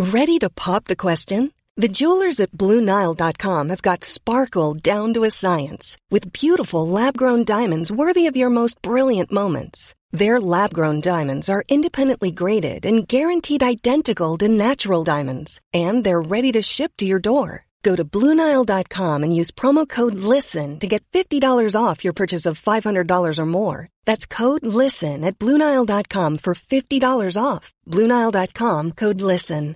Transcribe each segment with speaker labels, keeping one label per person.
Speaker 1: Ready to pop the question? The jewelers at BlueNile.com have got sparkle down to a science with beautiful lab-grown diamonds worthy of your most brilliant moments. Their lab-grown diamonds are independently graded and guaranteed identical to natural diamonds, and they're ready to ship to your door. Go to BlueNile.com and use promo code LISTEN to get $50 off your purchase of $500 or more. That's code LISTEN at BlueNile.com for $50 off. BlueNile.com, code LISTEN.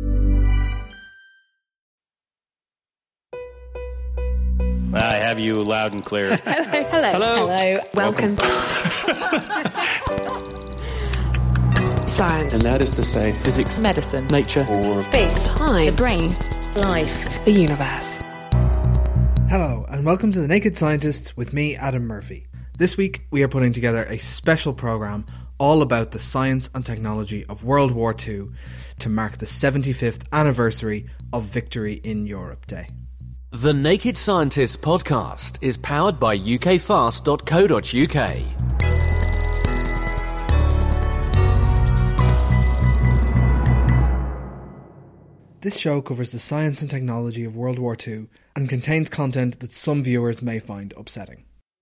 Speaker 2: I have you loud and clear.
Speaker 3: Hello. Welcome. Science.
Speaker 4: And that is to say,
Speaker 5: physics,
Speaker 3: medicine,
Speaker 5: nature,
Speaker 4: or
Speaker 3: space, time, the brain,
Speaker 5: life,
Speaker 3: the universe.
Speaker 6: Hello, and welcome to The Naked Scientists with me, Adam Murphy. This week, we are putting together a special programme all about the science and technology of World War II to mark the 75th anniversary of Victory in Europe Day.
Speaker 7: The Naked Scientists podcast is powered by ukfast.co.uk.
Speaker 6: This show covers the science and technology of World War II and contains content that some viewers may find upsetting.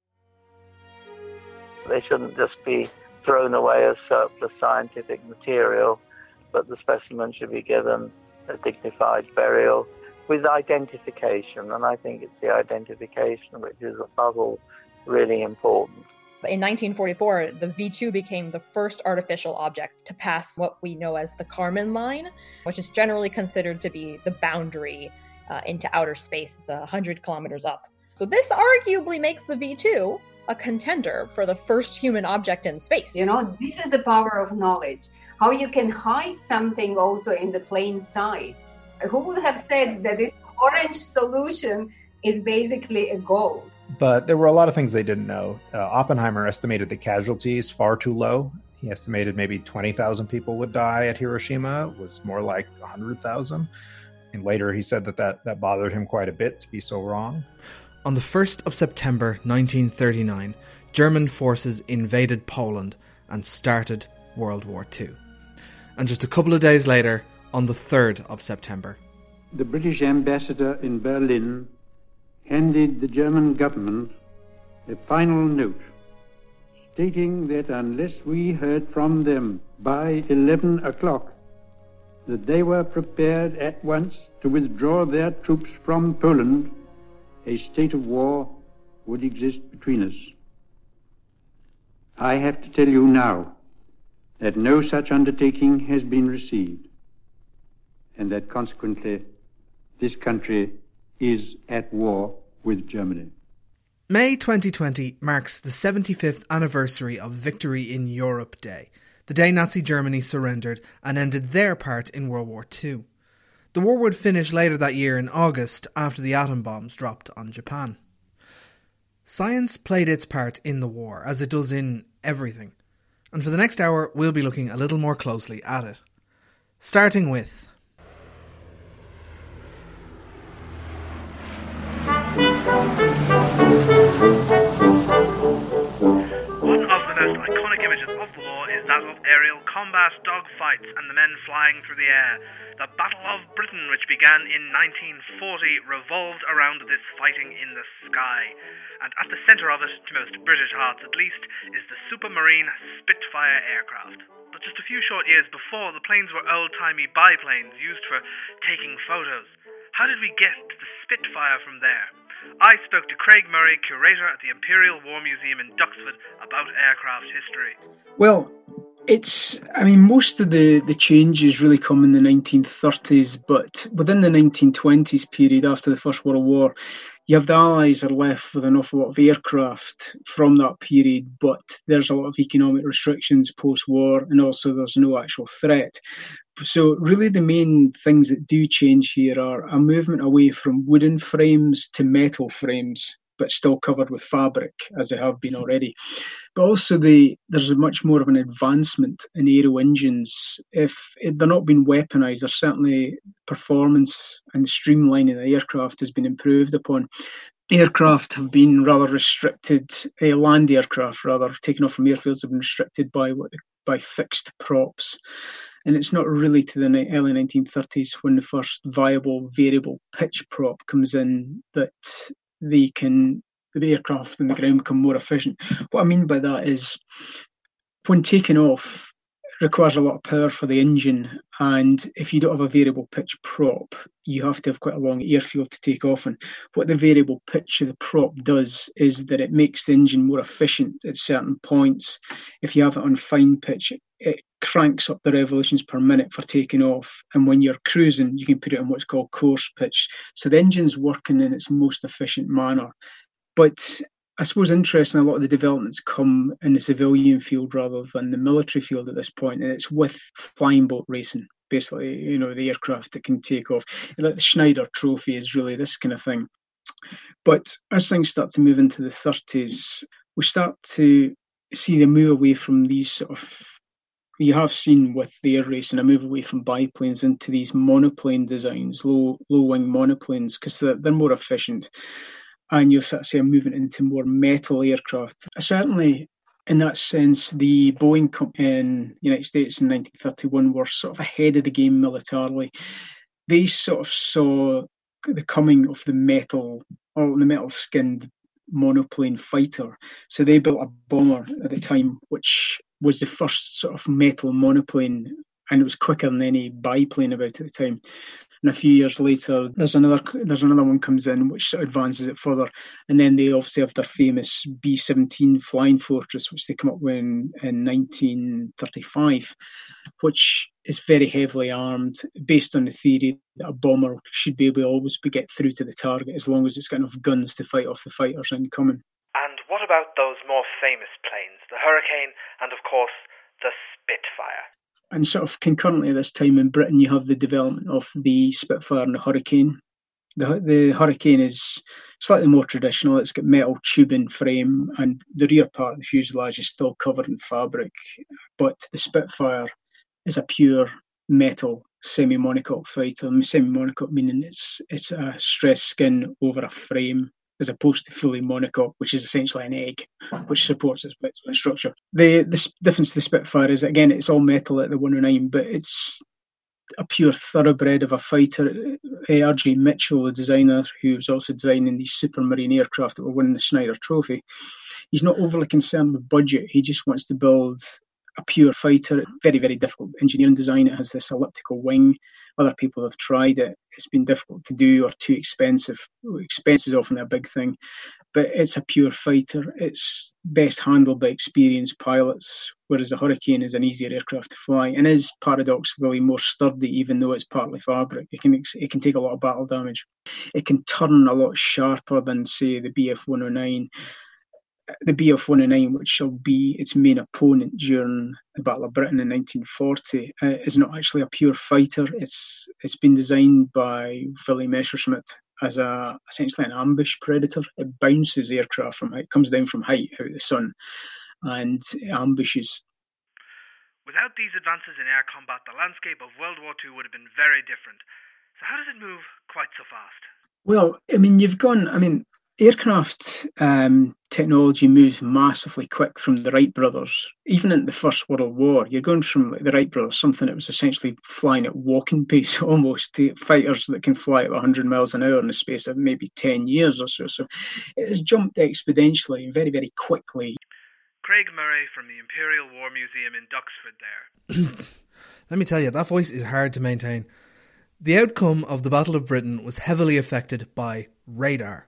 Speaker 8: They shouldn't just be thrown away as surplus scientific material, but the specimen should be given a dignified burial with identification, and I think it's the identification which is above all really important.
Speaker 9: In 1944, the V2 became the first artificial object to pass what we know as the Kármán line, which is generally considered to be the boundary into outer space. It's 100 kilometers up. So this arguably makes the V2 a contender for the first human object in space.
Speaker 10: You know, this is the power of knowledge. How you can hide something also in the plain sight. Who would have said that this orange solution is basically a gold?
Speaker 11: But there were a lot of things they didn't know. Oppenheimer estimated the casualties far too low. He estimated maybe 20,000 people would die at Hiroshima. It was more like 100,000. And later he said that bothered him quite a bit to be so wrong.
Speaker 6: On the 1st of September 1939, German forces invaded Poland and started World War II. And just a couple of days later, on the 3rd of September,
Speaker 12: the British ambassador in Berlin handed the German government a final note stating that unless we heard from them by 11 o'clock, that they were prepared at once to withdraw their troops from Poland, a state of war would exist between us. I have to tell you now that no such undertaking has been received, and that consequently this country is at war with Germany.
Speaker 6: May 2020 marks the 75th anniversary of Victory in Europe Day, the day Nazi Germany surrendered and ended their part in World War II. The war would finish later that year in August after the atom bombs dropped on Japan. Science played its part in the war, as it does in everything. And for the next hour, we'll be looking a little more closely at it. Starting with...
Speaker 13: One of the most iconic images of the war is that of aerial combat dogfights and the men flying through the air. The Battle of Britain, which began in 1940, revolved around this fighting in the sky. And at the centre of it, to most British hearts at least, is the Supermarine Spitfire aircraft. But just a few short years before, the planes were old-timey biplanes used for taking photos. How did we get to the Spitfire from there? I spoke to Craig Murray, curator at the Imperial War Museum in Duxford, about aircraft history.
Speaker 14: Well, most of the changes really come in the 1930s, but within the 1920s period, after the First World War, you have the Allies are left with an awful lot of aircraft from that period, but there's a lot of economic restrictions post-war, and also there's no actual threat. So really the main things that do change here are a movement away from wooden frames to metal frames, but still covered with fabric, as they have been already. But also there's a much more of an advancement in aero engines. If they're not being weaponized, there's certainly performance and streamlining of the aircraft has been improved upon. Aircraft have been rather restricted, land aircraft rather, taken off from airfields have been restricted by fixed props. And it's not really to the early 1930s when the first viable variable pitch prop comes in that the aircraft on the ground become more efficient. What I mean by that is when taking off, it requires a lot of power for the engine, and if you don't have a variable pitch prop, you have to have quite a long airfield to take off. And what the variable pitch of the prop does is that it makes the engine more efficient at certain points. If you have it on fine pitch, it cranks up the revolutions per minute for taking off, and when you're cruising, you can put it on what's called coarse pitch. So the engine's working in its most efficient manner. But I suppose interesting, a lot of the developments come in the civilian field rather than the military field at this point, and it's with flying boat racing. Basically, the aircraft that can take off. Like the Schneider Trophy is really this kind of thing. But as things start to move into the 30s, we start to see the move away from these sort of, you have seen with the air racing, a move away from biplanes into these monoplane designs, low wing monoplanes, because they're more efficient. And you'll sort of see a movement into more metal aircraft. Certainly, in that sense, the Boeing company in the United States in 1931 were sort of ahead of the game militarily. They sort of saw the coming of the metal-skinned monoplane fighter. So they built a bomber at the time, which was the first sort of metal monoplane, and it was quicker than any biplane about at the time. And a few years later, there's another one comes in which sort of advances it further. And then they obviously have their famous B-17 Flying Fortress, which they come up with in 1935, which is very heavily armed, based on the theory that a bomber should be able to always get through to the target as long as it's got enough guns to fight off the fighters incoming.
Speaker 13: And what about those more famous planes, the Hurricane and, of course, the Spitfire?
Speaker 14: And sort of concurrently at this time in Britain, you have the development of the Spitfire and the Hurricane. The Hurricane is slightly more traditional. It's got metal tubing frame, and the rear part of the fuselage is still covered in fabric. But the Spitfire is a pure metal semi-monocoque fighter. Semi-monocoque meaning it's a stressed skin over a frame, as opposed to fully monocoque, which is essentially an egg, which supports its structure. The difference to the Spitfire is, again, it's all metal at the 109, but it's a pure thoroughbred of a fighter. R.J. Mitchell, the designer, who was also designing these Supermarine aircraft that were winning the Schneider Trophy, he's not overly concerned with budget. He just wants to build a pure fighter. Very, very difficult engineering design. It has this elliptical wing. Other people have tried it. It's been difficult to do or too expensive. Expense is often a big thing, but it's a pure fighter. It's best handled by experienced pilots, whereas the Hurricane is an easier aircraft to fly and is paradoxically more sturdy, even though it's partly fabric. It can take a lot of battle damage. It can turn a lot sharper than, say, the Bf-109. The Bf-109, which shall be its main opponent during the Battle of Britain in 1940, is not actually a pure fighter. It's been designed by Willy Messerschmitt as essentially an ambush predator. It bounces aircraft from height, comes down from height out of the sun, and ambushes.
Speaker 13: Without these advances in air combat, the landscape of World War II would have been very different. So how does it move quite so fast?
Speaker 14: Well, aircraft technology moves massively quick from the Wright brothers. Even in the First World War, you're going from the Wright brothers, something that was essentially flying at walking pace almost, to fighters that can fly at 100 miles an hour in the space of maybe 10 years or so. So it has jumped exponentially, very, very quickly.
Speaker 13: Craig Murray from the Imperial War Museum in Duxford there.
Speaker 6: Let me tell you, that voice is hard to maintain. The outcome of the Battle of Britain was heavily affected by radar.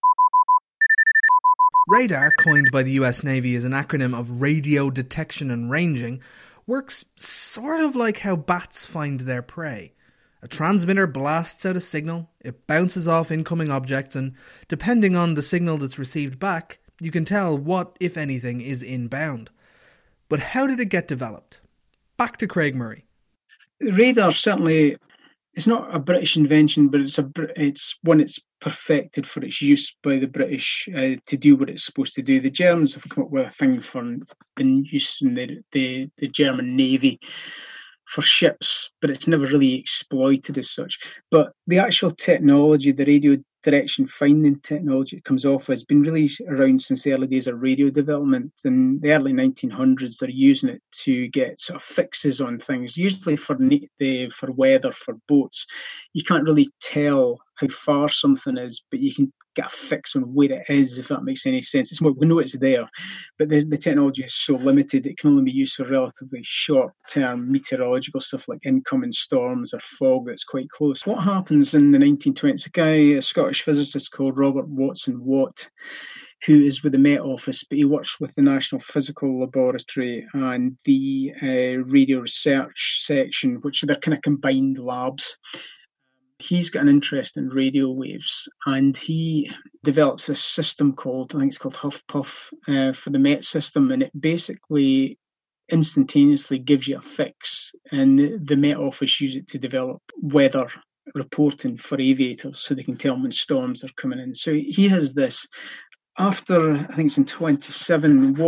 Speaker 6: Radar, coined by the US Navy as an acronym of Radio Detection and Ranging, works sort of like how bats find their prey. A transmitter blasts out a signal, it bounces off incoming objects, and depending on the signal that's received back, you can tell what, if anything, is inbound. But how did it get developed? Back to Craig Murray.
Speaker 14: Radar certainly, it's not a British invention, but it's one that's perfected for its use by the British to do what it's supposed to do. The Germans have come up with a thing for in use in the German Navy for ships, but it's never really exploited as such. But the actual technology, the radio direction finding technology it comes off has been really around since the early days of radio development. In the early 1900s, they're using it to get sort of fixes on things, usually for weather, for boats. You can't really tell how far something is, but you can get a fix on where it is, if that makes any sense. It's more, we know it's there, but the technology is so limited, it can only be used for relatively short-term meteorological stuff like incoming storms or fog that's quite close. What happens in the 1920s, a Scottish physicist called Robert Watson Watt, who is with the Met Office, but he works with the National Physical Laboratory and the Radio Research Section, which are their kind of combined labs. He's got an interest in radio waves, and he develops this system called, I think it's called HuffPuff for the Met system, and it basically instantaneously gives you a fix, and the Met Office use it to develop weather reporting for aviators so they can tell when storms are coming in. So he has this. After, I think it's in 27,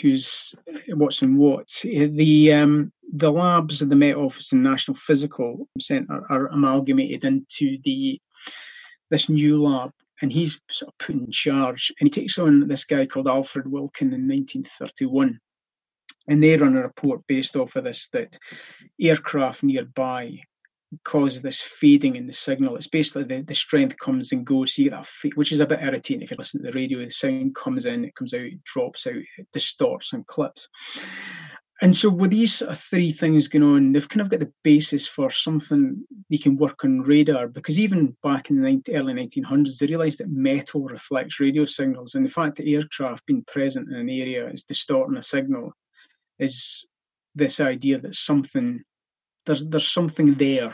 Speaker 14: Watson Watt, the labs of the Met Office and National Physical Centre are amalgamated into this new lab, and he's sort of put in charge. And he takes on this guy called Alfred Wilkin in 1931, and they run a report based off of this, that aircraft nearby cause this fading in the signal. It's basically the strength comes and goes, so you get that which is a bit irritating if you listen to the radio. The sound comes in, it comes out, it drops out, it distorts and clips. And so with these three things going on, they've kind of got the basis for something you can work on radar, because even back in the early 1900s, they realised that metal reflects radio signals, and the fact that aircraft being present in an area is distorting a signal is this idea that there's something there.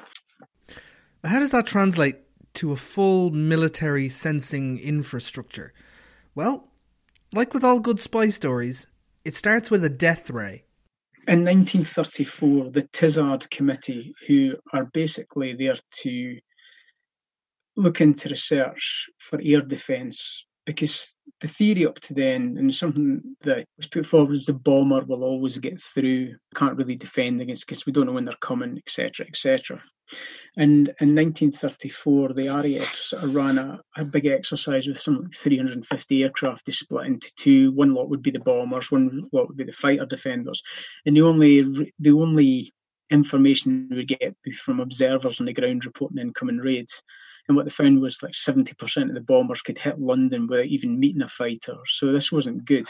Speaker 6: How does that translate to a full military sensing infrastructure? Well, like with all good spy stories, it starts with a death ray.
Speaker 14: In 1934, the Tizard Committee, who are basically there to look into research for air defence, because the theory up to then, and something that was put forward, is the bomber will always get through, can't really defend against, because we don't know when they're coming, etc., etc. And in 1934, the RAF sort of ran a big exercise with something like 350 aircraft. They split into two. One lot would be the bombers, one lot would be the fighter defenders. And the only information we would get would be from observers on the ground reporting incoming raids. And what they found was like 70% of the bombers could hit London without even meeting a fighter. So this wasn't good.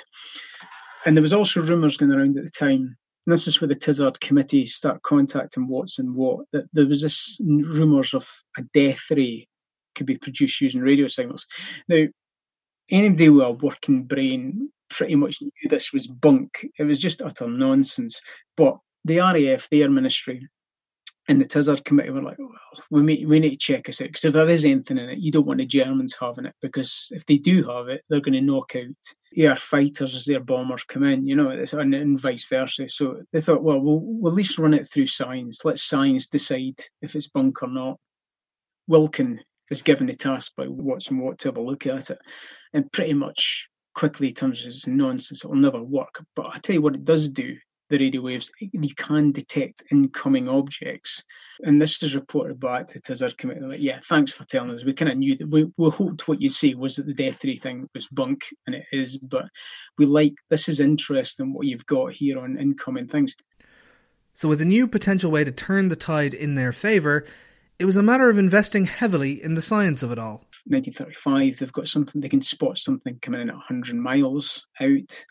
Speaker 14: And there was also rumours going around at the time, and this is where the Tizard Committee start contacting Watson Watt, that there was this rumours of a death ray could be produced using radio signals. Now, anybody with a working brain pretty much knew this was bunk. It was just utter nonsense. But the RAF, the Air Ministry, and the Tizard Committee were like, well, we need to check this out, because if there is anything in it, you don't want the Germans having it, because if they do have it, they're going to knock out air fighters as their bombers come in, and vice versa. So they thought, well, we'll at least run it through science. Let science decide if it's bunk or not. Wilkin is given the task by Watson Watt to have a look at it, and pretty much quickly turns as nonsense. It'll never work. But I tell you what it does do, the radio waves, you can detect incoming objects. And this is reported back to the Tizard Committee. Like, yeah, thanks for telling us. We kind of knew that. We hoped what you'd say was that the death ray thing was bunk, and it is, but this is interesting what you've got here on incoming things.
Speaker 6: So with a new potential way to turn the tide in their favour, it was a matter of investing heavily in the science of it all.
Speaker 14: 1935, they've got something, they can spot something coming in at 100 miles out.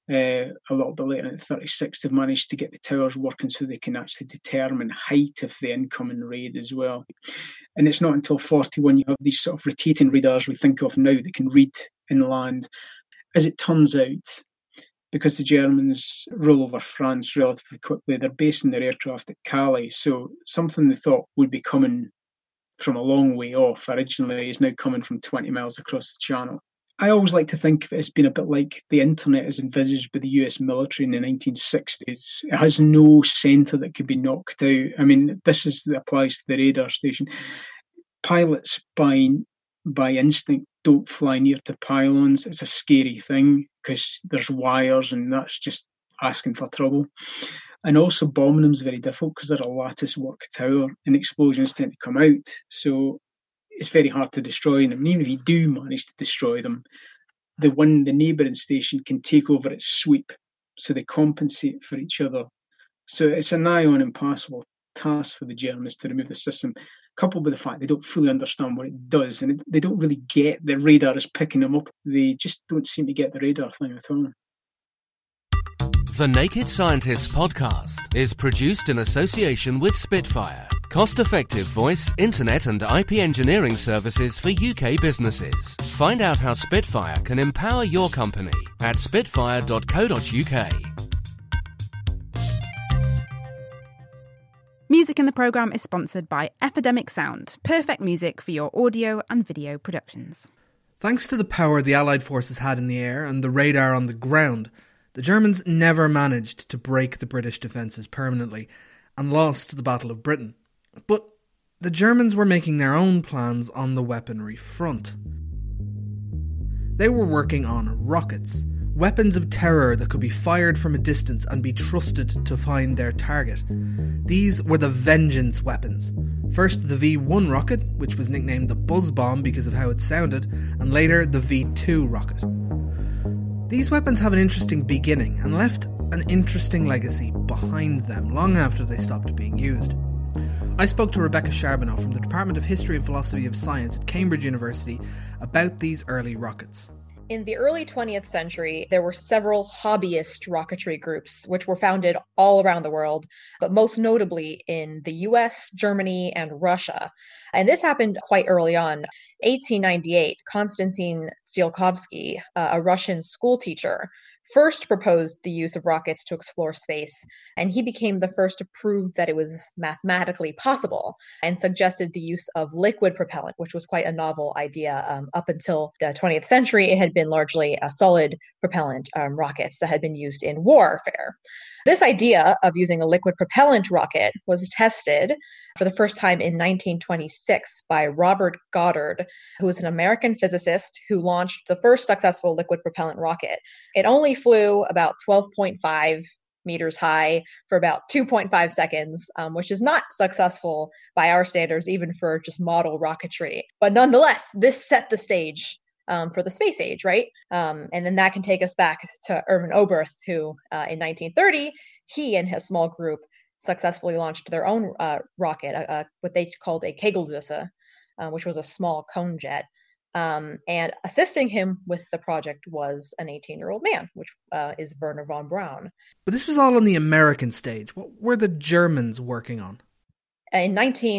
Speaker 14: A little bit later in 1936, they've managed to get the towers working so they can actually determine height of the incoming raid as well. And it's not until 41 you have these sort of rotating radars we think of now that can read inland. As it turns out, because the Germans roll over France relatively quickly, they're basing their aircraft at Calais. So something they thought would be coming from a long way off originally is now coming from 20 miles across the channel. I always like to think of it as being a bit like the internet as envisaged by the US military in the 1960s. It has no centre that could be knocked out. I mean, this applies to the radar station. Pilots, by instinct, don't fly near to pylons. It's a scary thing because there's wires, and that's just asking for trouble. And also bombing them is very difficult because they're a lattice work tower and explosions tend to come out. So it's very hard to destroy them. And even if you do manage to destroy them, the neighbouring station can take over its sweep, so they compensate for each other. So it's a nigh on impossible task for the Germans to remove the system, coupled with the fact they don't fully understand what it does, and they don't really get the radar is picking them up. They just don't seem to get the radar thing at all.
Speaker 7: The Naked Scientists podcast is produced in association with Spitfire, cost-effective voice, internet and IP engineering services for UK businesses. Find out how Spitfire can empower your company at spitfire.co.uk.
Speaker 4: Music in the programme is sponsored by Epidemic Sound, perfect music for your audio and video productions.
Speaker 6: Thanks to the power the Allied forces had in the air and the radar on the ground, the Germans never managed to break the British defences permanently and lost the Battle of Britain. But the Germans were making their own plans on the weaponry front. They were working on rockets, weapons of terror that could be fired from a distance and be trusted to find their target. These were the Vengeance weapons. First the V1 rocket, which was nicknamed the Buzz Bomb because of how it sounded, and later the V2 rocket. These weapons have an interesting beginning and left an interesting legacy behind them long after they stopped being used. I spoke to Rebecca Charbonneau from the Department of History and Philosophy of Science at Cambridge University about these early rockets.
Speaker 9: In the early 20th century, there were several hobbyist rocketry groups, which were founded all around the world, but most notably in the US, Germany, and Russia. And this happened quite early on. 1898, Konstantin Tsiolkovsky, a Russian schoolteacher, first proposed the use of rockets to explore space, and he became the first to prove that it was mathematically possible and suggested the use of liquid propellant, which was quite a novel idea. Up until the 20th century, it had been largely a solid propellant rockets that had been used in warfare. This idea of using a liquid propellant rocket was tested for the first time in 1926 by Robert Goddard, who was an American physicist who launched the first successful liquid propellant rocket. It only flew about 12.5 meters high for about 2.5 seconds, which is not successful by our standards, even for just model rocketry. But nonetheless, this set the stage for the space age, right? And then that can take us back to Erwin Oberth, who in 1930, he and his small group successfully launched their own rocket, what they called a Kegeldüse, which was a small cone jet. And assisting him with the project was an 18-year-old man, which is Wernher von Braun.
Speaker 6: But this was all on the American stage. What were the Germans working on?
Speaker 9: In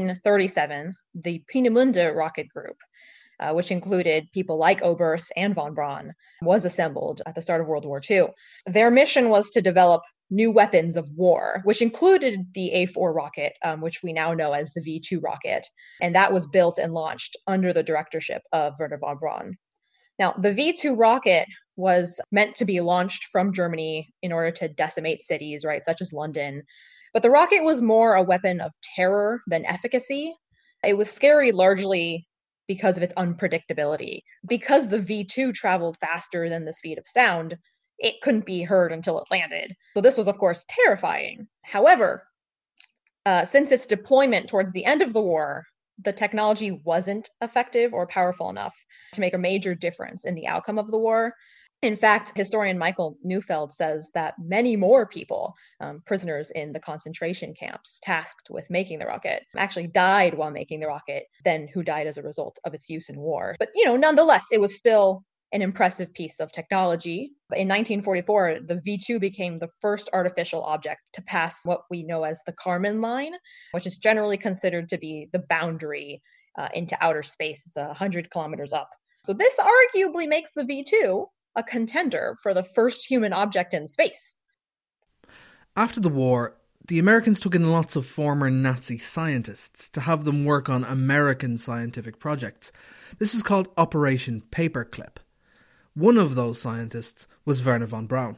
Speaker 9: 1937, the Peenemünde rocket group, which included people like Oberth and von Braun, was assembled at the start of World War II. Their mission was to develop new weapons of war, which included the A4 rocket, which we now know as the V2 rocket. And that was built and launched under the directorship of Wernher von Braun. Now, the V2 rocket was meant to be launched from Germany in order to decimate cities, right, such as London. But the rocket was more a weapon of terror than efficacy. It was scary largely because of its unpredictability. Because the V2 traveled faster than the speed of sound, it couldn't be heard until it landed. So this was, of course, terrifying. However, since its deployment towards the end of the war, the technology wasn't effective or powerful enough to make a major difference in the outcome of the war. In fact, historian Michael Neufeld says that many more people, prisoners in the concentration camps tasked with making the rocket, actually died while making the rocket than who died as a result of its use in war. But, nonetheless, it was still an impressive piece of technology. In 1944, the V2 became the first artificial object to pass what we know as the Kármán line, which is generally considered to be the boundary into outer space. It's 100 kilometers up. So this arguably makes the V2 a contender for the first human object in space.
Speaker 6: After the war, the Americans took in lots of former Nazi scientists to have them work on American scientific projects. This was called Operation Paperclip. One of those scientists was Wernher von Braun.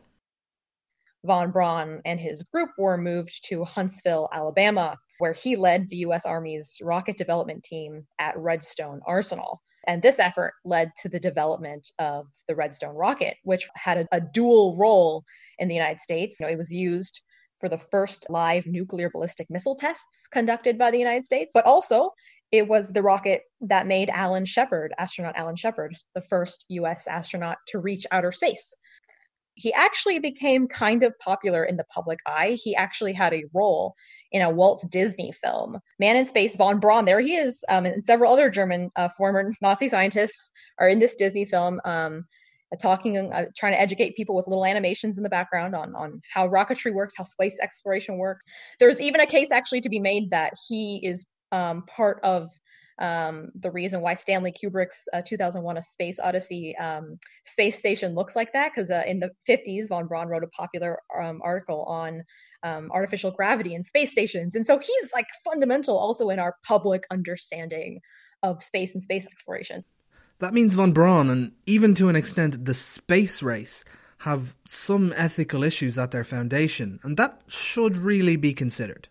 Speaker 9: Von Braun and his group were moved to Huntsville, Alabama, where he led the U.S. Army's rocket development team at Redstone Arsenal. And this effort led to the development of the Redstone rocket, which had a dual role in the United States. It was used for the first live nuclear ballistic missile tests conducted by the United States, but also It was the rocket that made astronaut Alan Shepard, the first US astronaut to reach outer space. He actually became kind of popular in the public eye. He actually had a role in a Walt Disney film, Man in Space. Von Braun, there he is, and several other German former Nazi scientists are in this Disney film, trying to educate people with little animations in the background on how rocketry works, how space exploration works. There's even a case actually to be made that he is part of the reason why Stanley Kubrick's 2001 A Space Odyssey space station looks like that, because in the 50s, von Braun wrote a popular article on artificial gravity in space stations. And so he's like fundamental also in our public understanding of space and space exploration.
Speaker 6: That means von Braun, and even to an extent the space race, have some ethical issues at their foundation, and that should really be considered.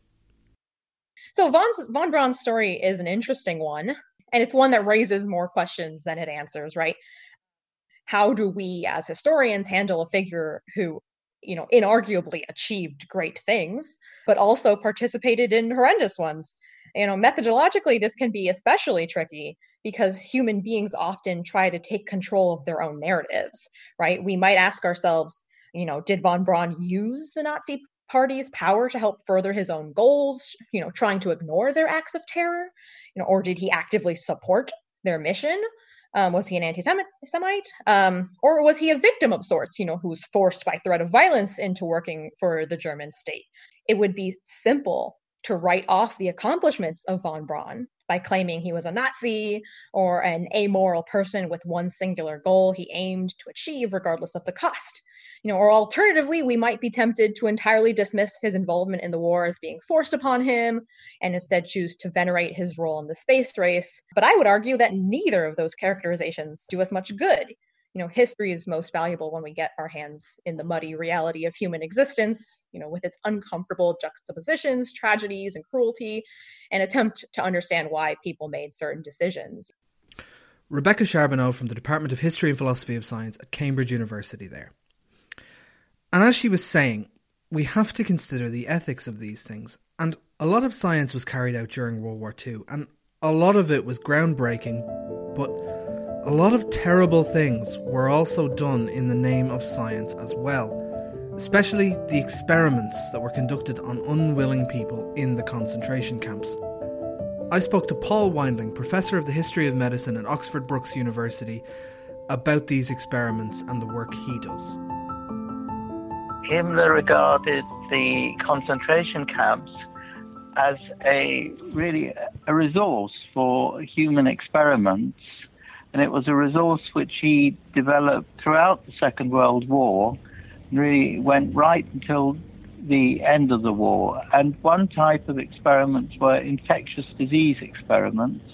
Speaker 9: So von Braun's story is an interesting one, and it's one that raises more questions than it answers, right? How do we as historians handle a figure who, inarguably achieved great things, but also participated in horrendous ones? Methodologically, this can be especially tricky because human beings often try to take control of their own narratives, right? We might ask ourselves, did von Braun use the Nazi Party's power to help further his own goals, trying to ignore their acts of terror, or did he actively support their mission? Was he an anti-Semite? Or was he a victim of sorts, who was forced by threat of violence into working for the German state? It would be simple to write off the accomplishments of von Braun by claiming he was a Nazi or an amoral person with one singular goal he aimed to achieve regardless of the cost. Or alternatively, we might be tempted to entirely dismiss his involvement in the war as being forced upon him and instead choose to venerate his role in the space race. But I would argue that neither of those characterizations do us much good. History is most valuable when we get our hands in the muddy reality of human existence, with its uncomfortable juxtapositions, tragedies, and cruelty, and attempt to understand why people made certain decisions.
Speaker 6: Rebecca Charbonneau from the Department of History and Philosophy of Science at Cambridge University there. And as she was saying, we have to consider the ethics of these things. And a lot of science was carried out during World War II, and a lot of it was groundbreaking, but a lot of terrible things were also done in the name of science as well, especially the experiments that were conducted on unwilling people in the concentration camps. I spoke to Paul Windling, Professor of the History of Medicine at Oxford Brookes University, about these experiments and the work he does.
Speaker 8: Himmler regarded the concentration camps as a resource for human experiments. And it was a resource which he developed throughout the Second World War, and really went right until the end of the war. And one type of experiments were infectious disease experiments.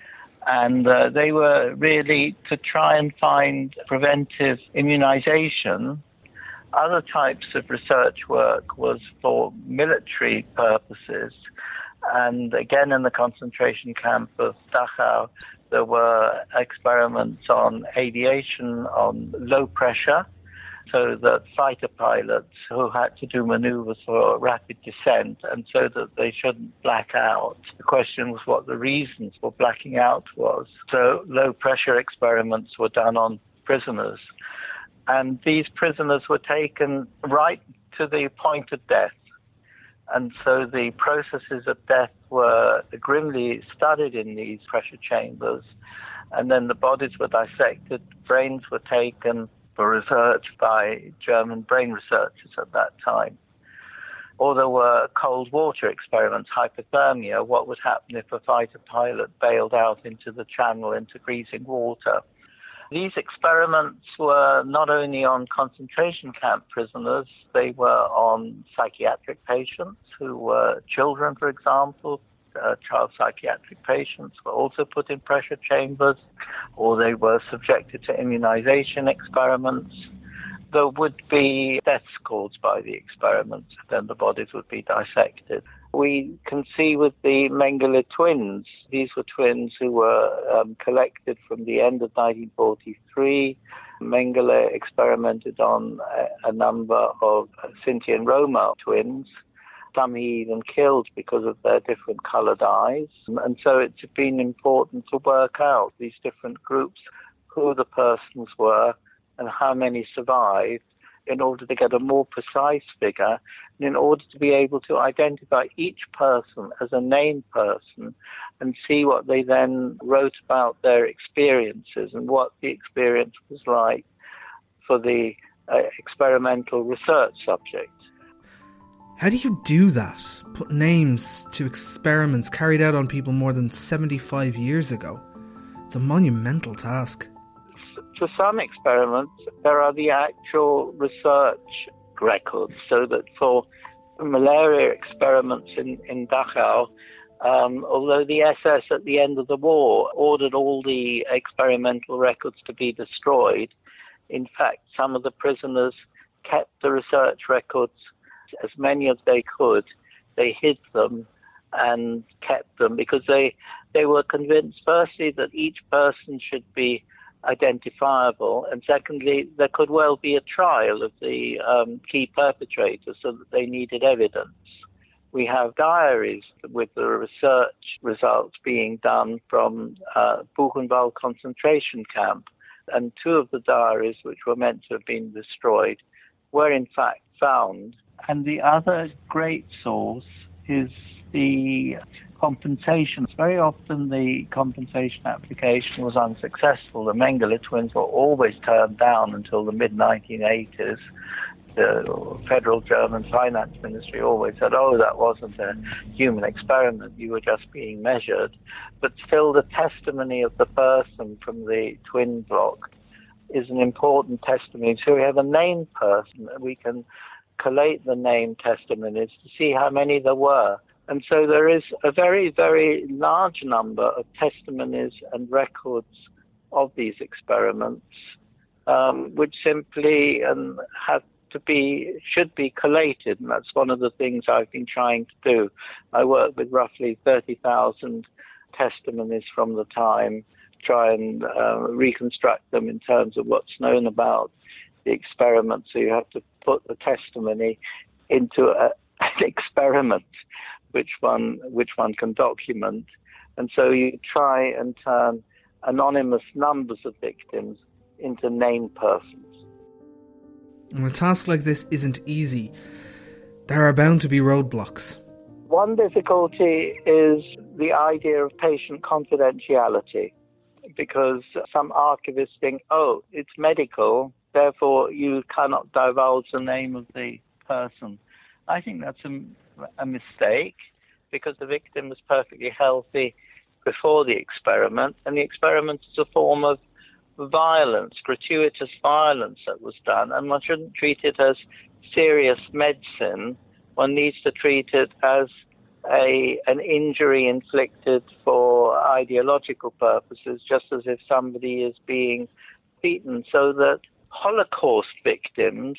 Speaker 8: And they were really to try and find preventive immunization. Other types of research work was for military purposes. And again, in the concentration camp of Dachau, there were experiments on aviation on low pressure, so that fighter pilots who had to do maneuvers for rapid descent, and so that they shouldn't black out. The question was what the reasons for blacking out was. So low pressure experiments were done on prisoners. And these prisoners were taken right to the point of death. And so the processes of death were grimly studied in these pressure chambers. And then the bodies were dissected, brains were taken for research by German brain researchers at that time. Or there were cold water experiments, hypothermia, what would happen if a fighter pilot bailed out into the channel into freezing water. These experiments were not only on concentration camp prisoners, they were on psychiatric patients who were children, for example. Child psychiatric patients were also put in pressure chambers, or they were subjected to immunization experiments. There would be deaths caused by the experiments, then the bodies would be dissected. We can see with the Mengele twins, these were twins who were collected from the end of 1943. Mengele experimented on a number of Sinti and Roma twins, Some he even killed because of their different coloured eyes. And so it's been important to work out these different groups, who the persons were and how many survived, in order to get a more precise figure, and in order to be able to identify each person as a named person and see what they then wrote about their experiences and what the experience was like for the experimental research subject.
Speaker 6: How do you do that? Put names to experiments carried out on people more than 75 years ago? It's a monumental task.
Speaker 8: For some experiments, there are the actual research records, so that for malaria experiments in Dachau, although the SS at the end of the war ordered all the experimental records to be destroyed, in fact, some of the prisoners kept the research records, as many as they could. They hid them and kept them because they were convinced, firstly, that each person should be identifiable, and secondly, there could well be a trial of the key perpetrators, so that they needed evidence. We have diaries with the research results being done from Buchenwald concentration camp, and two of the diaries, which were meant to have been destroyed, were in fact found. And the other great source is the compensation. Very often the compensation application was unsuccessful. The Mengele twins were always turned down until the mid-1980s. The federal German finance ministry always said, oh, that wasn't a human experiment, you were just being measured. But still the testimony of the person from the twin block is an important testimony. So we have a named person, and we can collate the named testimonies to see how many there were. And so there is a very, very large number of testimonies and records of these experiments, which simply should be collated. And that's one of the things I've been trying to do. I work with roughly 30,000 testimonies from the time, try and reconstruct them in terms of what's known about the experiment. So you have to put the testimony into an experiment, which one can document. And so you try and turn anonymous numbers of victims into named persons.
Speaker 6: And a task like this isn't easy. There are bound to be roadblocks.
Speaker 8: One difficulty is the idea of patient confidentiality, because some archivists think, oh, it's medical, therefore you cannot divulge the name of the person. I think that's a mistake, because the victim was perfectly healthy before the experiment, and the experiment is a form of violence, gratuitous violence that was done, and one shouldn't treat it as serious medicine. One needs to treat it as an injury inflicted for ideological purposes, just as if somebody is being beaten. So that Holocaust victims,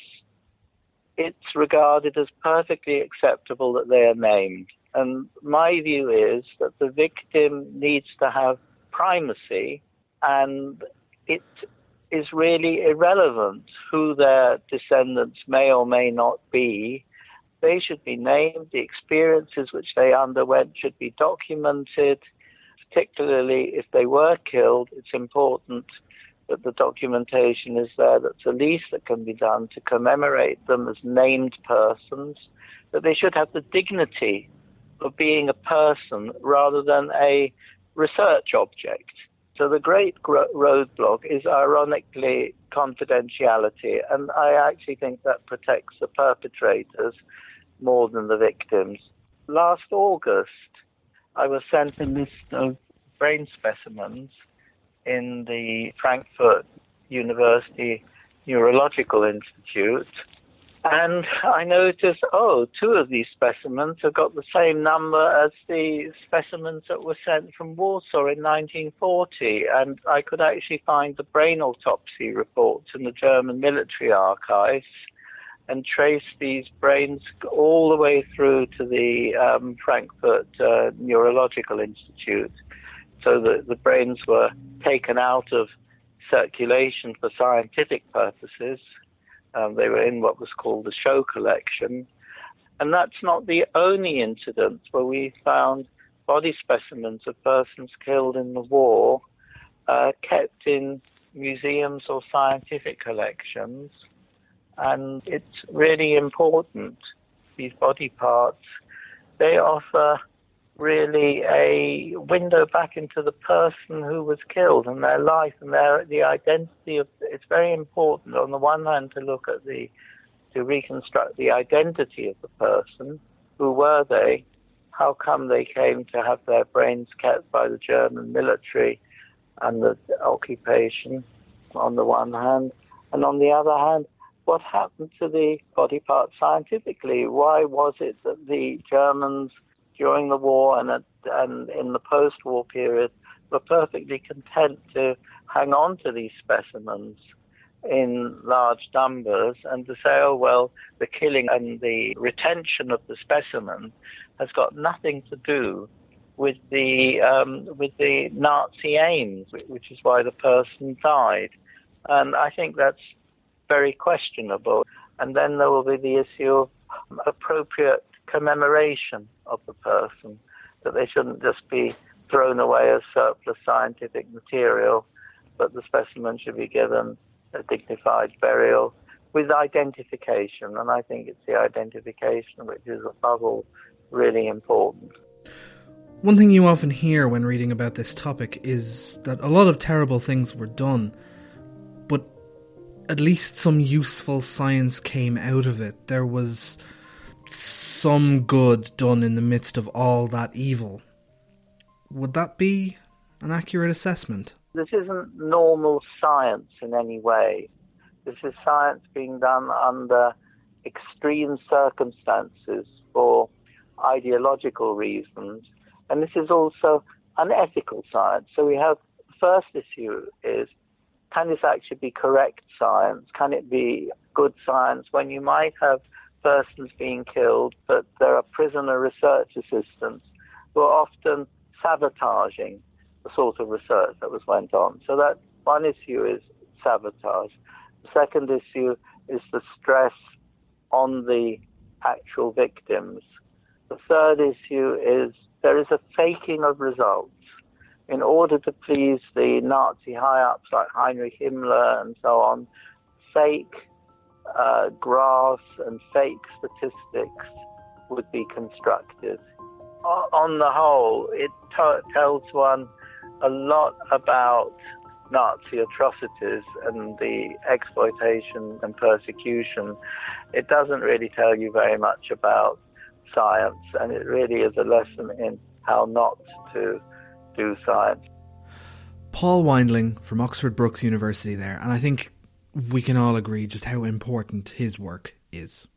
Speaker 8: it's regarded as perfectly acceptable that they are named. And my view is that the victim needs to have primacy, and it is really irrelevant who their descendants may or may not be. They should be named. The experiences which they underwent should be documented. Particularly if they were killed, it's important that the documentation is there. That's the least that can be done to commemorate them as named persons, that they should have the dignity of being a person rather than a research object. So the great roadblock is ironically confidentiality, and I actually think that protects the perpetrators more than the victims. Last August, I was sent a list of brain specimens in the Frankfurt University Neurological Institute, and I noticed, two of these specimens have got the same number as the specimens that were sent from Warsaw in 1940, and I could actually find the brain autopsy reports in the German military archives and trace these brains all the way through to the Frankfurt Neurological Institute. So the brains were taken out of circulation for scientific purposes. They were in what was called the show collection. And that's not the only incident where we found body specimens of persons killed in the war kept in museums or scientific collections. And it's really important, these body parts. They offer really a window back into the person who was killed and their life and the identity of. It's very important on the one hand to reconstruct the identity of the person. Who were they? How come they came to have their brains kept by the German military and the occupation on the one hand, and on the other hand, what happened to the body parts scientifically? Why was it that the Germans during the war and in the post-war period were perfectly content to hang on to these specimens in large numbers and to say, oh, well, the killing and the retention of the specimen has got nothing to do with the Nazi aims, which is why the person died. And I think that's very questionable. And then there will be the issue of appropriate commemoration of the person, that they shouldn't just be thrown away as surplus scientific material, but the specimen should be given a dignified burial with identification. And I think it's the identification which is above all really important.
Speaker 6: One thing you often hear when reading about this topic is that a lot of terrible things were done, but at least some useful science came out of it. There was some good done in the midst of all that evil. Would that be an accurate assessment?
Speaker 8: This isn't normal science in any way. This is science being done under extreme circumstances for ideological reasons. And this is also an ethical science. So we have the first issue is, can this actually be correct science? Can it be good science when you might have persons being killed, but there are prisoner research assistants who are often sabotaging the sort of research that went on. So that one issue is sabotage. The second issue is the stress on the actual victims. The third issue is there is a faking of results in order to please the Nazi high-ups like Heinrich Himmler and so on. Fake graphs and fake statistics would be constructed. On the whole, it tells one a lot about Nazi atrocities and the exploitation and persecution. It doesn't really tell you very much about science, and it really is a lesson in how not to do science.
Speaker 6: Paul Weindling from Oxford Brookes University there, and I think we can all agree just how important his work is.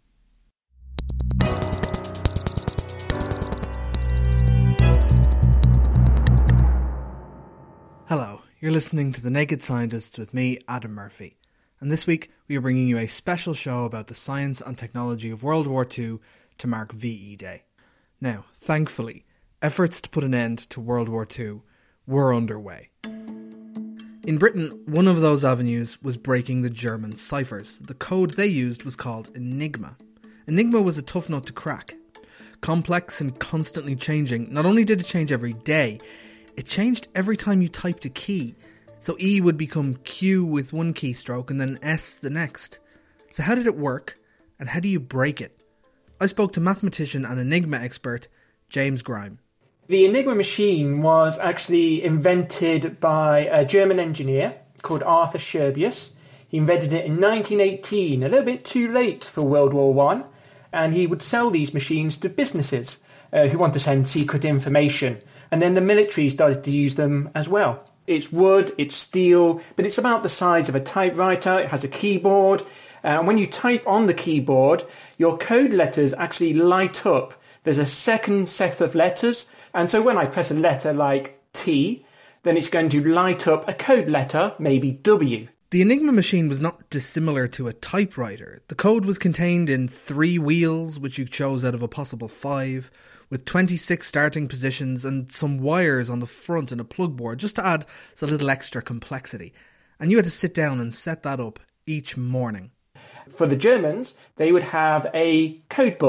Speaker 6: Hello, you're listening to The Naked Scientists with me, Adam Murphy. And this week we are bringing you a special show about the science and technology of World War II to mark VE Day. Now, thankfully, efforts to put an end to World War II were underway. In Britain, one of those avenues was breaking the German ciphers. The code they used was called Enigma. Enigma was a tough nut to crack. Complex and constantly changing, not only did it change every day, it changed every time you typed a key. So E would become Q with one keystroke and then S the next. So how did it work, and how do you break it? I spoke to mathematician and Enigma expert James Grime.
Speaker 5: The Enigma machine was actually invented by a German engineer called Arthur Scherbius. He invented it in 1918, a little bit too late for World War I, and he would sell these machines to businesses who want to send secret information. And then the military started to use them as well. It's wood, it's steel, but it's about the size of a typewriter. It has a keyboard. And when you type on the keyboard, your code letters actually light up. There's a second set of letters. And so when I press a letter like T, then it's going to light up a code letter, maybe W.
Speaker 6: The Enigma machine was not dissimilar to a typewriter. The code was contained in 3 wheels, which you chose out of a possible 5, with 26 starting positions and some wires on the front and a plug board, just to add a little extra complexity. And you had to sit down and set that up each morning.
Speaker 5: For the Germans, they would have a code book.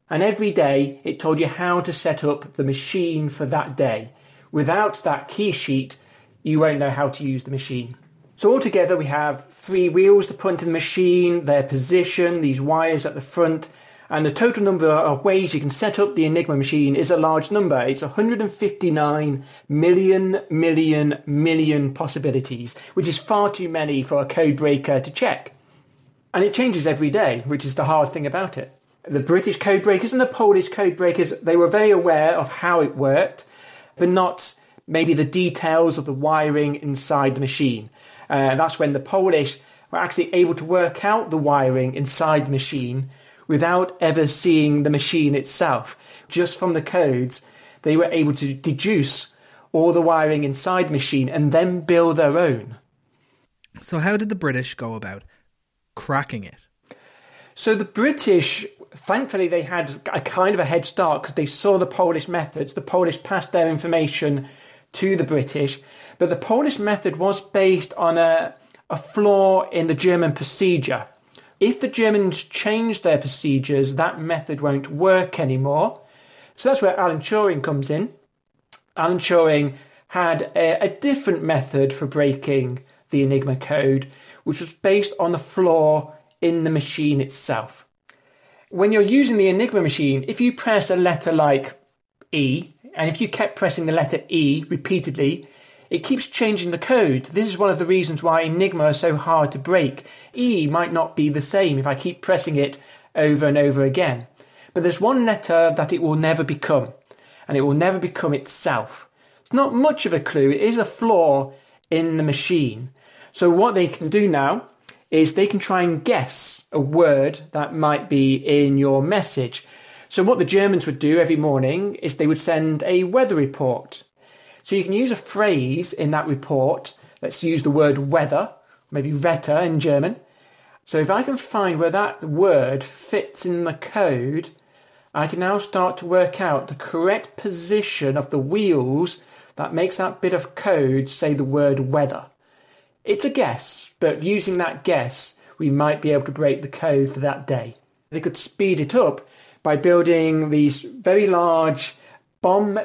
Speaker 5: And every day it told you how to set up the machine for that day. Without that key sheet, you won't know how to use the machine. So altogether we have 3 wheels to put into the machine, their position, these wires at the front, and the total number of ways you can set up the Enigma machine is a large number. It's 159 million possibilities, which is far too many for a code breaker to check. And it changes every day, which is the hard thing about it. The British code breakers and the Polish code breakers, they were very aware of how it worked, but not maybe the details of the wiring inside the machine. That's when the Polish were actually able to work out the wiring inside the machine without ever seeing the machine itself. Just from the codes, they were able to deduce all the wiring inside the machine and then build their own.
Speaker 6: So how did the British go about cracking it?
Speaker 5: So the British, thankfully, they had a kind of a head start because they saw the Polish methods. The Polish passed their information to the British, but the Polish method was based on a flaw in the German procedure. If the Germans change their procedures, that method won't work anymore. So that's where Alan Turing comes in. Alan Turing had a different method for breaking the Enigma code, which was based on a flaw in the machine itself. When you're using the Enigma machine, if you press a letter like E, and if you kept pressing the letter E repeatedly, it keeps changing the code. This is one of the reasons why Enigma is so hard to break. E might not be the same if I keep pressing it over and over again. But there's one letter that it will never become, and it will never become itself. It's not much of a clue. It is a flaw in the machine. So what they can do now is they can try and guess a word that might be in your message. So what the Germans would do every morning is they would send a weather report. So you can use a phrase in that report. Let's use the word weather, maybe Wetter in German. So if I can find where that word fits in the code, I can now start to work out the correct position of the wheels that makes that bit of code say the word weather. It's a guess, but using that guess, we might be able to break the code for that day. They could speed it up by building these very large bomb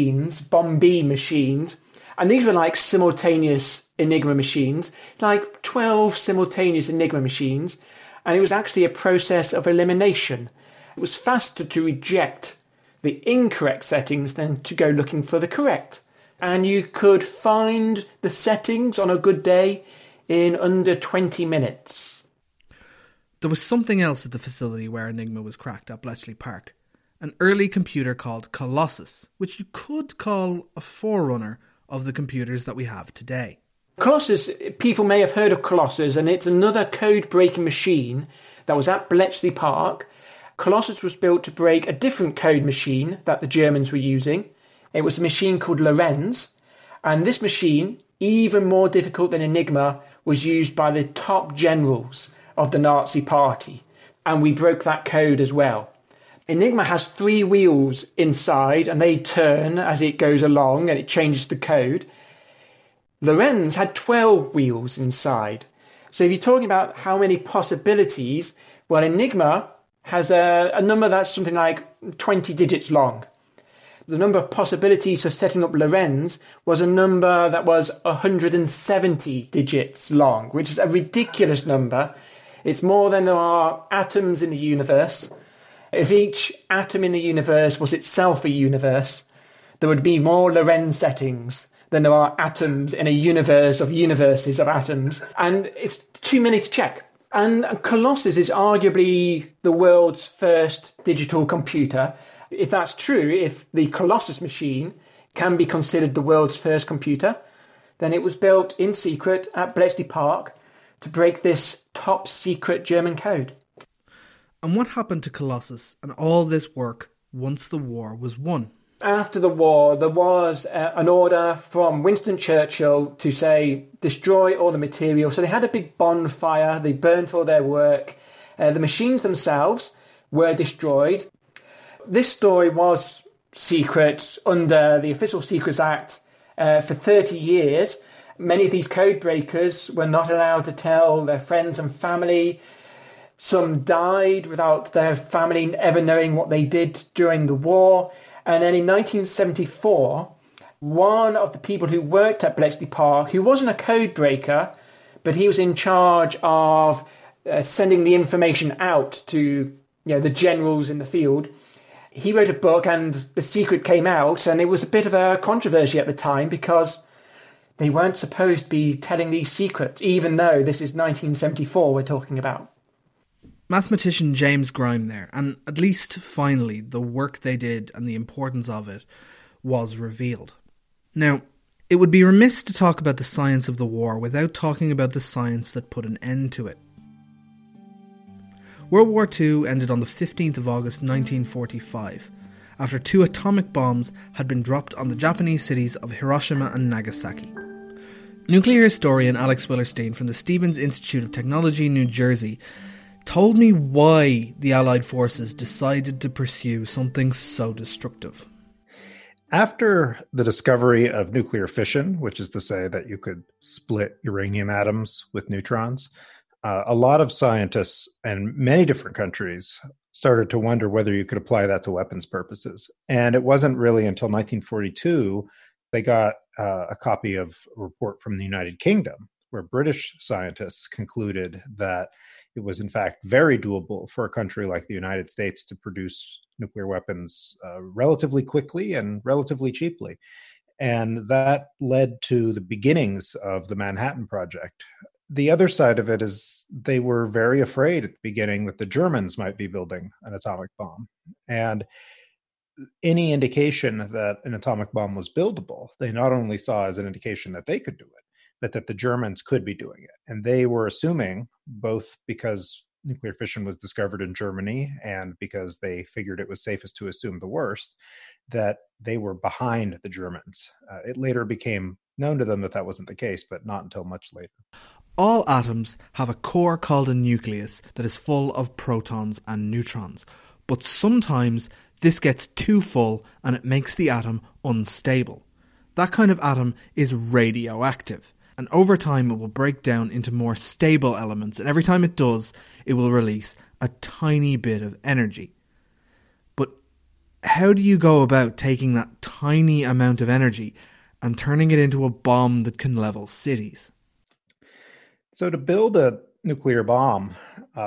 Speaker 5: B machines, and these were like simultaneous Enigma machines, like 12 simultaneous Enigma machines, and it was actually a process of elimination. It was faster to reject the incorrect settings than to go looking for the correct. And you could find the settings on a good day in under 20 minutes.
Speaker 6: There was something else at the facility where Enigma was cracked at Bletchley Park. An early computer called Colossus, which you could call a forerunner of the computers that we have today.
Speaker 5: Colossus, people may have heard of Colossus, and it's another code-breaking machine that was at Bletchley Park. Colossus was built to break a different code machine that the Germans were using. It was a machine called Lorenz, and this machine, even more difficult than Enigma, was used by the top generals of the Nazi Party, and we broke that code as well. Enigma has 3 wheels inside, and they turn as it goes along, and it changes the code. Lorenz had 12 wheels inside. So if you're talking about how many possibilities, well, Enigma has a number that's something like 20 digits long. The number of possibilities for setting up Lorenz was a number that was 170 digits long, which is a ridiculous number. It's more than there are atoms in the universe. If each atom in the universe was itself a universe, there would be more Lorenz settings than there are atoms in a universe of universes of atoms. And it's too many to check. And Colossus is arguably the world's first digital computer. If that's true, if the Colossus machine can be considered the world's first computer, then it was built in secret at Bletchley Park to break this top secret German code.
Speaker 6: And what happened to Colossus and all this work once the war was won?
Speaker 5: After the war, there was an order from Winston Churchill to say, destroy all the material. So they had a big bonfire, they burnt all their work. The machines themselves were destroyed. This story was secret under the Official Secrets Act for 30 years. Many of these code breakers were not allowed to tell their friends and family. Some died without their family ever knowing what they did during the war. And then in 1974, one of the people who worked at Bletchley Park, who wasn't a code breaker, but he was in charge of sending the information out to the generals in the field, he wrote a book and the secret came out, and it was a bit of a controversy at the time because they weren't supposed to be telling these secrets, even though this is 1974 we're talking about.
Speaker 6: Mathematician James Grime there, and at least finally the work they did and the importance of it was revealed. Now, it would be remiss to talk about the science of the war without talking about the science that put an end to it. World War II ended on the 15th of August 1945, after 2 atomic bombs had been dropped on the Japanese cities of Hiroshima and Nagasaki. Nuclear historian Alex Willerstein from the Stevens Institute of Technology, New Jersey, told me why the Allied forces decided to pursue something so destructive.
Speaker 11: After the discovery of nuclear fission, which is to say that you could split uranium atoms with neutrons, a lot of scientists and many different countries started to wonder whether you could apply that to weapons purposes. And it wasn't really until 1942 they got a copy of a report from the United Kingdom where British scientists concluded that it was in fact very doable for a country like the United States to produce nuclear weapons relatively quickly and relatively cheaply. And that led to the beginnings of the Manhattan Project. The other side of it is they were very afraid at the beginning that the Germans might be building an atomic bomb. And any indication that an atomic bomb was buildable, they not only saw as an indication that they could do it, but that the Germans could be doing it. And they were assuming, both because nuclear fission was discovered in Germany and because they figured it was safest to assume the worst, that they were behind the Germans. It later became known to them that that wasn't the case, but not until much later.
Speaker 6: All atoms have a core called a nucleus that is full of protons and neutrons. But sometimes this gets too full and it makes the atom unstable. That kind of atom is radioactive. And over time it will break down into more stable elements. And every time it does, it will release a tiny bit of energy. But how do you go about taking that tiny amount of energy and turning it into a bomb that can level cities?
Speaker 11: So to build a nuclear bomb,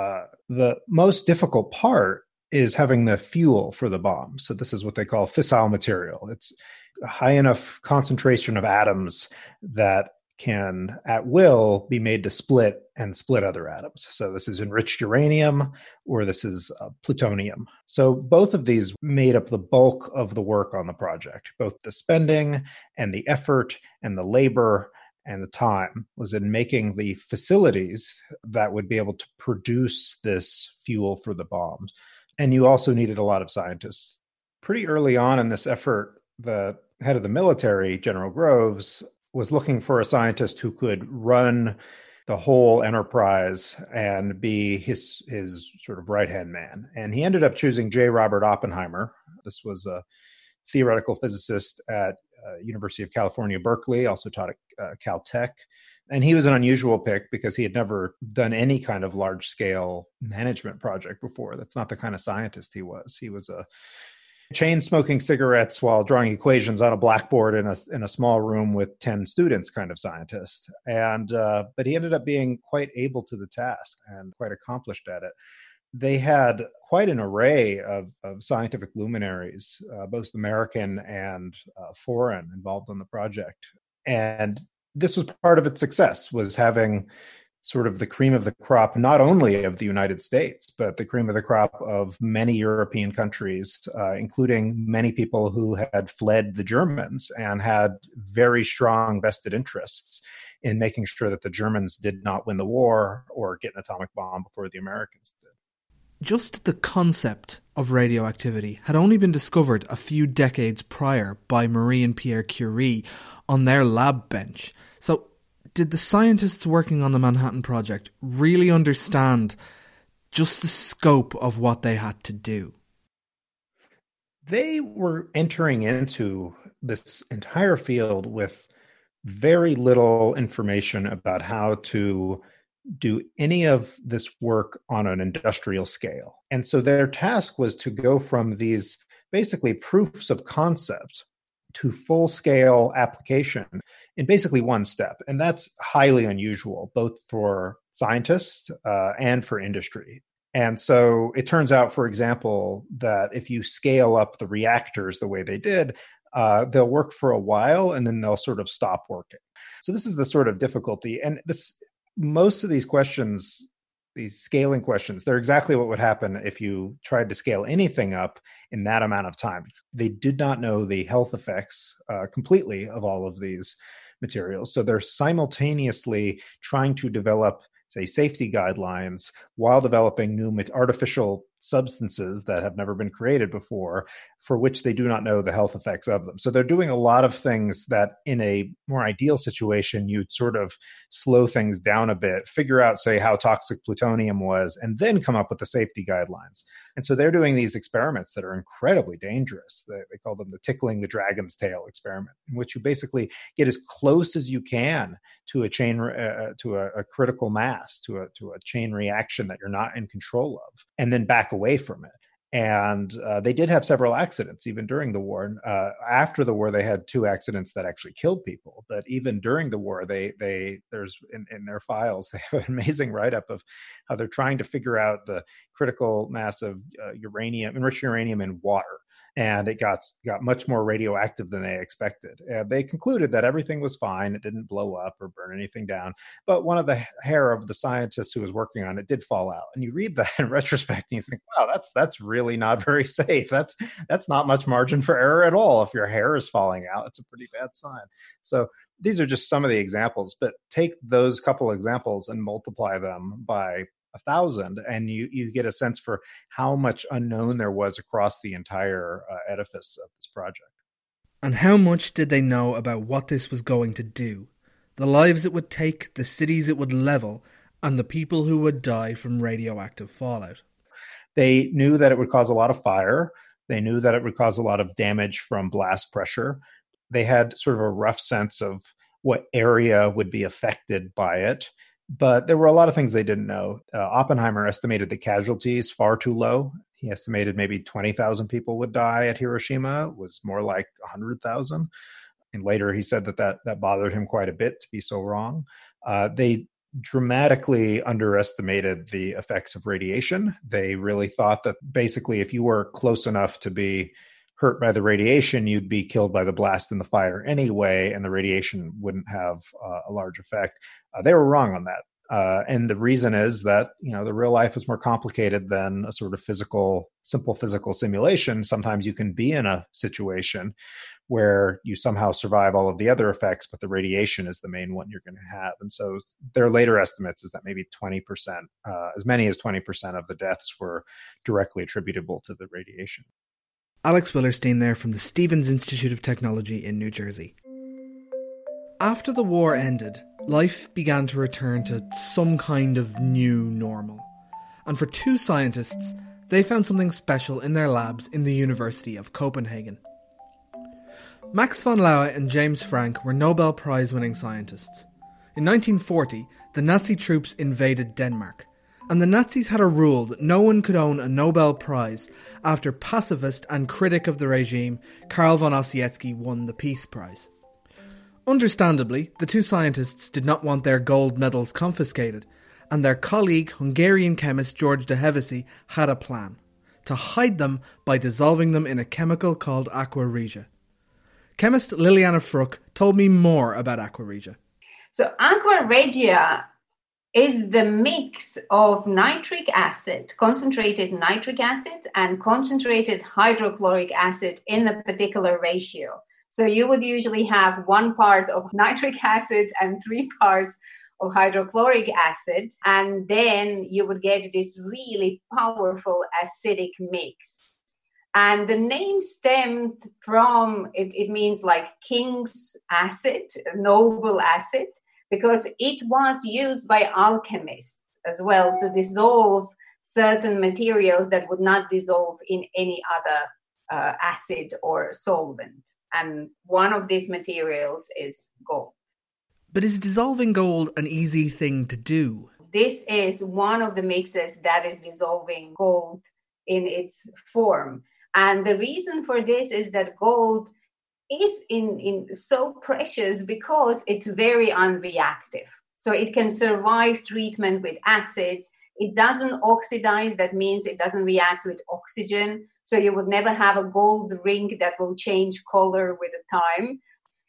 Speaker 11: the most difficult part is having the fuel for the bomb. So this is what they call fissile material. It's a high enough concentration of atoms that can, at will, be made to split and split other atoms. So this is enriched uranium, or this is plutonium. So both of these made up the bulk of the work on the project. Both the spending and the effort and the labor and the time was in making the facilities that would be able to produce this fuel for the bombs. And you also needed a lot of scientists. Pretty early on in this effort, the head of the military, General Groves, was looking for a scientist who could run the whole enterprise and be his sort of right-hand man. And he ended up choosing J. Robert Oppenheimer. This was a theoretical physicist at University of California, Berkeley, also taught at Caltech. And he was an unusual pick because he had never done any kind of large-scale management project before. That's not the kind of scientist he was. He was a chain smoking cigarettes while drawing equations on a blackboard in a small room with 10 students kind of scientist. And but he ended up being quite able to the task and quite accomplished at it. They had quite an array of scientific luminaries, both American and foreign, involved in the project. And this was part of its success, was having sort of the cream of the crop, not only of the United States, but the cream of the crop of many European countries, including many people who had fled the Germans and had very strong vested interests in making sure that the Germans did not win the war or get an atomic bomb before the Americans did.
Speaker 6: Just the concept of radioactivity had only been discovered a few decades prior by Marie and Pierre Curie on their lab bench. So did the scientists working on the Manhattan Project really understand just the scope of what they had to do?
Speaker 11: They were entering into this entire field with very little information about how to do any of this work on an industrial scale. And so their task was to go from these basically proofs of concept to full-scale application in basically one step. And that's highly unusual, both for scientists and for industry. And so it turns out, for example, that if you scale up the reactors the way they did, they'll work for a while and then they'll sort of stop working. So this is the sort of difficulty. And most of these questions, these scaling questions, they're exactly what would happen if you tried to scale anything up in that amount of time. They did not know the health effects completely of all of these materials. So they're simultaneously trying to develop, say, safety guidelines while developing new artificial substances that have never been created before, for which they do not know the health effects of them. So they're doing a lot of things that in a more ideal situation, you'd sort of slow things down a bit, figure out, say, how toxic plutonium was, and then come up with the safety guidelines. And so they're doing these experiments that are incredibly dangerous. They call them the tickling the dragon's tail experiment, in which you basically get as close as you can to a chain, to a critical mass, to a chain reaction that you're not in control of, and then back away from it. And they did have several accidents even during the war. After the war, they had 2 accidents that actually killed people. But even during the war, there's in their files, they have an amazing write-up of how they're trying to figure out the critical mass of enriched uranium in water. And it got much more radioactive than they expected. They concluded that everything was fine. It didn't blow up or burn anything down. But one of the hair of the scientist who was working on it did fall out. And you read that in retrospect and you think, wow, that's really not very safe. That's not much margin for error at all. If your hair is falling out, it's a pretty bad sign. So these are just some of the examples. But take those couple examples and multiply them by 1,000, and you get a sense for how much unknown there was across the entire edifice of this project.
Speaker 6: And how much did they know about what this was going to do? The lives it would take, the cities it would level, and the people who would die from radioactive fallout.
Speaker 11: They knew that it would cause a lot of fire. They knew that it would cause a lot of damage from blast pressure. They had sort of a rough sense of what area would be affected by it. But there were a lot of things they didn't know. Oppenheimer estimated the casualties far too low. He estimated maybe 20,000 people would die at Hiroshima. It was more like 100,000. And later he said that bothered him quite a bit to be so wrong. They dramatically underestimated the effects of radiation. They really thought that basically if you were close enough to be hurt by the radiation, you'd be killed by the blast and the fire anyway, and the radiation wouldn't have a large effect. They were wrong on that. And the reason is that, the real life is more complicated than a sort of simple physical simulation. Sometimes you can be in a situation where you somehow survive all of the other effects, but the radiation is the main one you're going to have. And so their later estimates is that maybe 20%, as many as 20% of the deaths were directly attributable to the radiation.
Speaker 6: Alex Willerstein there from the Stevens Institute of Technology in New Jersey. After the war ended, life began to return to some kind of new normal. And for 2 scientists, they found something special in their labs in the University of Copenhagen. Max von Laue and James Franck were Nobel Prize-winning scientists. In 1940, the Nazi troops invaded Denmark, and the Nazis had a rule that no one could own a Nobel Prize after pacifist and critic of the regime Karl von Ossietzky won the Peace Prize. Understandably, the 2 scientists did not want their gold medals confiscated, and their colleague, Hungarian chemist George de Hevesy, had a plan: to hide them by dissolving them in a chemical called aqua regia. Chemist Liliana Fruck told me more about aqua regia.
Speaker 10: So aqua regia is the mix of nitric acid, concentrated nitric acid, and concentrated hydrochloric acid in a particular ratio. So you would usually have 1 part of nitric acid and 3 parts of hydrochloric acid, and then you would get this really powerful acidic mix. And the name stemmed from, it means like king's acid, noble acid, because it was used by alchemists as well to dissolve certain materials that would not dissolve in any other acid or solvent. And one of these materials is gold.
Speaker 6: But is dissolving gold an easy thing to do?
Speaker 10: this is one of the mixes that is dissolving gold in its form. And the reason for this is that gold is in so precious because it's very unreactive. So it can survive treatment with acids. It doesn't oxidize. That means it doesn't react with oxygen. So you would never have a gold ring that will change color with the time.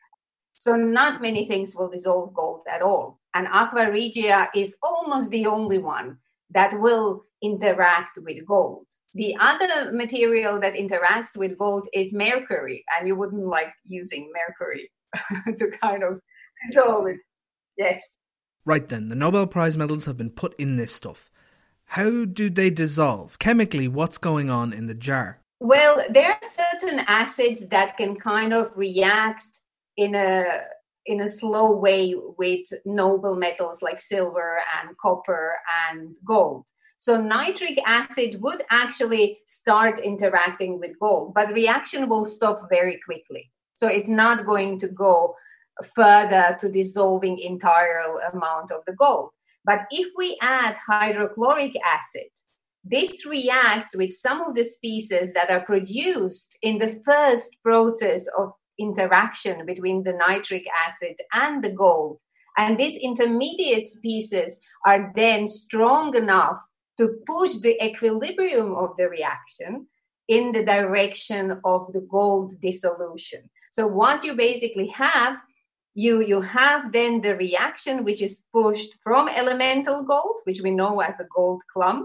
Speaker 10: So not many things will dissolve gold at all. And Aqua Regia is almost the only one that will interact with gold. The other material that interacts with gold is mercury, and you wouldn't like using mercury to kind of dissolve it. Yes.
Speaker 6: Right then, the Nobel Prize medals have been put in this stuff. How do they dissolve? Chemically, what's going on in the jar?
Speaker 10: Well, there are certain acids that can kind of react in a slow way with noble metals like silver and copper and gold. So nitric acid would actually start interacting with gold, but reaction will stop very quickly. So it's not going to go further to dissolving entire amount of the gold. But if we add hydrochloric acid, this reacts with some of the species that are produced in the first process of interaction between the nitric acid and the gold. And these intermediate species are then strong enough to push the equilibrium of the reaction in the direction of the gold dissolution. So what you basically have, you have then the reaction which is pushed from elemental gold, which we know as a gold clump,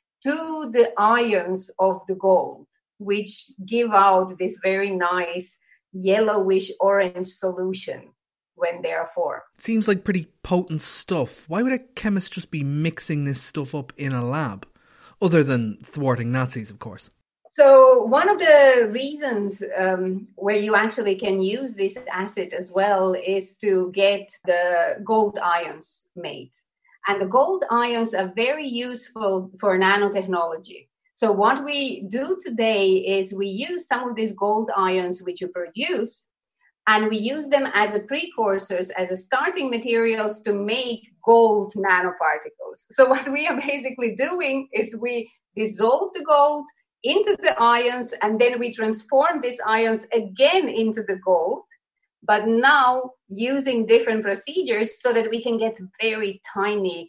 Speaker 10: to the ions of the gold, which give out this very nice yellowish orange solution when they are formed.
Speaker 6: Seems like pretty potent stuff. Why would a chemist just be mixing this stuff up in a lab? Other than thwarting Nazis, of course.
Speaker 10: So one of the reasons where you actually can use this acid as well is to get the gold ions made. And the gold ions are very useful for nanotechnology. So what we do today is we use some of these gold ions which you produce, and we use them as a precursors, as a starting materials to make gold nanoparticles. So what we are basically doing is we dissolve the gold into the ions, and then we transform these ions again into the gold, but now using different procedures so that we can get very tiny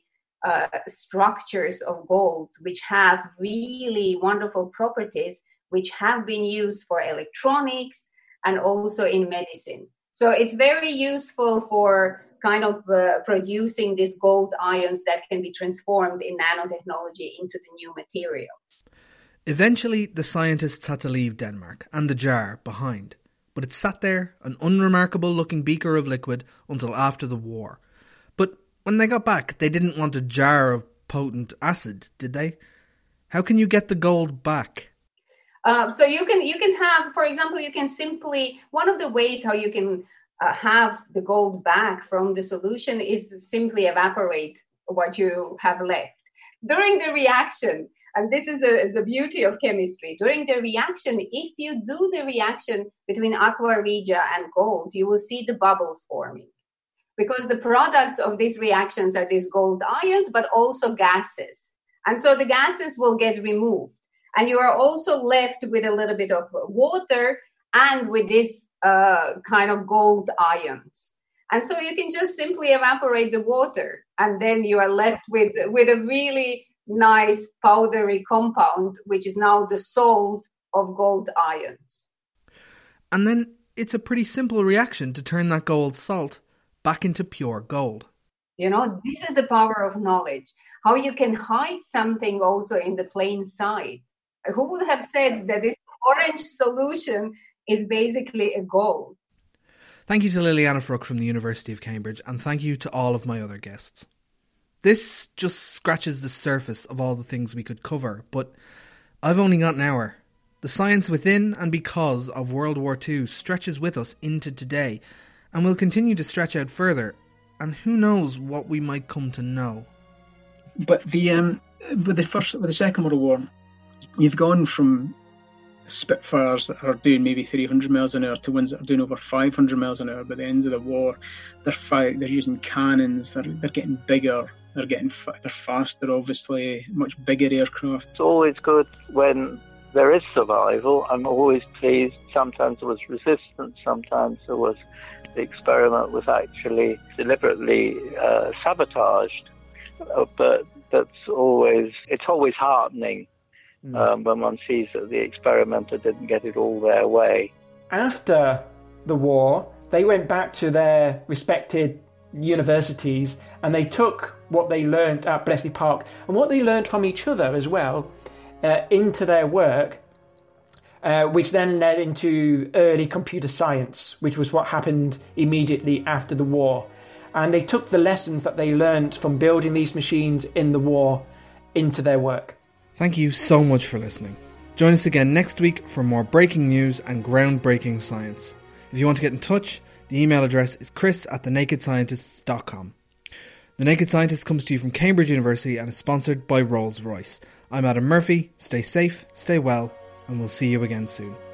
Speaker 10: structures of gold, which have really wonderful properties, which have been used for electronics and also in medicine. So it's very useful for kind of producing these gold ions that can be transformed in nanotechnology into the new materials.
Speaker 6: Eventually, the scientists had to leave Denmark and the jar behind. But it sat there, an unremarkable-looking beaker of liquid, until after the war. But when they got back, they didn't want a jar of potent acid, did they? How can you get the gold back?
Speaker 10: So you can have, for example, you can simply, one of the ways how you can have the gold back from the solution is simply evaporate what you have left. During the reaction, and this is the beauty of chemistry, during the reaction, if you do the reaction between Aqua Regia and gold, you will see the bubbles forming. Because the products of these reactions are these gold ions, but also gases. And so the gases will get removed. And you are also left with a little bit of water and with this kind of gold ions. And so you can just simply evaporate the water. And then you are left with a really nice powdery compound, which is now the salt of gold ions.
Speaker 6: And then it's a pretty simple reaction to turn that gold salt back into pure gold.
Speaker 10: You know, this is the power of knowledge. How you can hide something also in the plain sight. Who would have said that this orange solution is basically a gold?
Speaker 6: Thank you to Liliana Fruck from the University of Cambridge, and thank you to all of my other guests. This just scratches the surface of all the things we could cover, but I've only got an hour. The science within and because of World War II stretches with us into today, and will continue to stretch out further, and who knows what we might come to know.
Speaker 14: But with the Second World War, you've gone from Spitfires that are doing maybe 300 miles an hour to ones that are doing over 500 miles an hour by the end of the war. They're using cannons, they're getting bigger. They're they're faster, obviously, much bigger aircraft.
Speaker 8: It's always good when there is survival. I'm always pleased. Sometimes there was resistance, sometimes the experiment was actually deliberately sabotaged. But it's always heartening when one sees that the experimenter didn't get it all their way.
Speaker 5: After the war, they went back to their respected universities and they took what they learned at Bletchley Park and what they learned from each other as well into their work, which then led into early computer science, which was what happened immediately after the war. And they took the lessons that they learned from building these machines in the war into their work.
Speaker 6: Thank you so much for listening. Join us again next week for more breaking news and groundbreaking science. If you want to get in touch, the email address is chris@thenakedscientists.com. The Naked Scientist comes to you from Cambridge University and is sponsored by Rolls-Royce. I'm Adam Murphy. Stay safe, stay well, and we'll see you again soon.